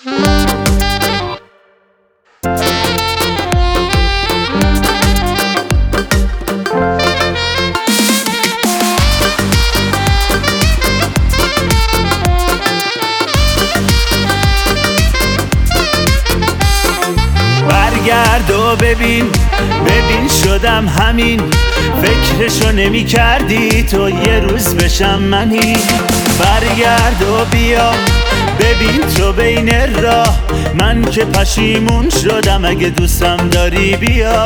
برگرد و ببین شدم همین، فکرشو نمی کردی تو یه روز بشم منی. برگرد و بیا ببین تو بین راه، من که پشیمون شدم، اگه دوستم داری بیا.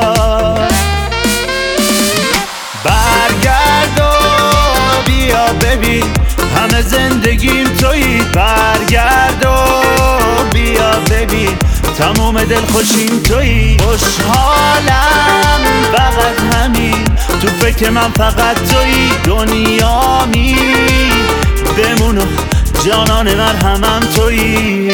برگرد و بیا ببین همه زندگیم تویی. برگرد و بیا ببین تموم دل خوشیم تویی. خوشحالم فقط همین، تو فکر من فقط تویی. دنیامی بمون و جانان مرهمم تویی.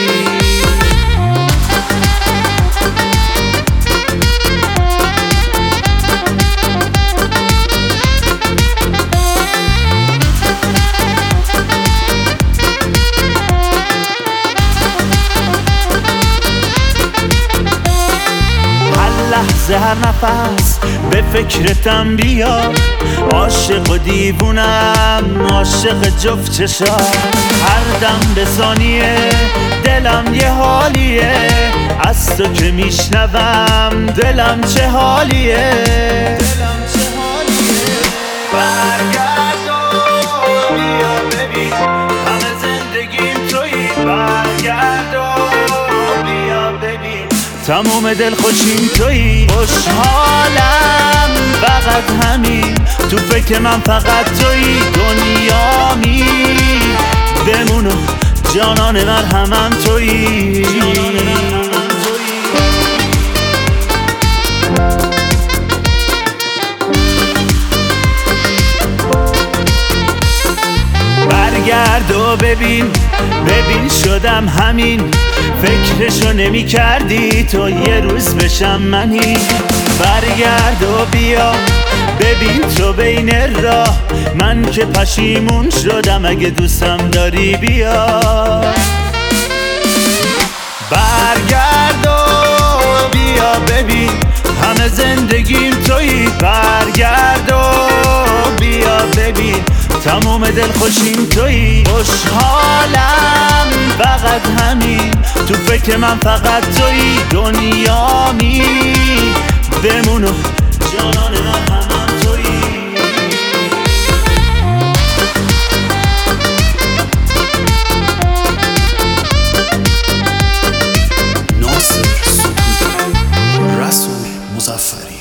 لحظه هر نفس به فکرتم بیا، عاشق و دیوونم عاشق جفت چشا. هر دم به ثانیه دلم یه حالیه، از تو که میشنوم دلم چه حالیه. برگرد و بیا ببین همه زندگیم تویی. برگرد و بیا ببین تموم دل خوشیم تویی. خوشحالم فقط همین، تو فکر من فقط تویی. دنیامی بمون و جانان مرهمم تویی. برگرد و ببین شدم همین، فکرشو نمی کردی تو یه روز بشم منی. برگرد و بیا ببین تو بین راه، من که پشیمون شدم، اگه دوستم داری بیا. برگرد و بیا ببین همه زندگیم تویی. برگرد و بیا ببین تموم دل خوشیم تویی. خوشحالم فقط همین، تو فکر من فقط تویی. دنیامی بمون و جانان مرهمم تویی. ناصر سکوتی، رسول مظفری.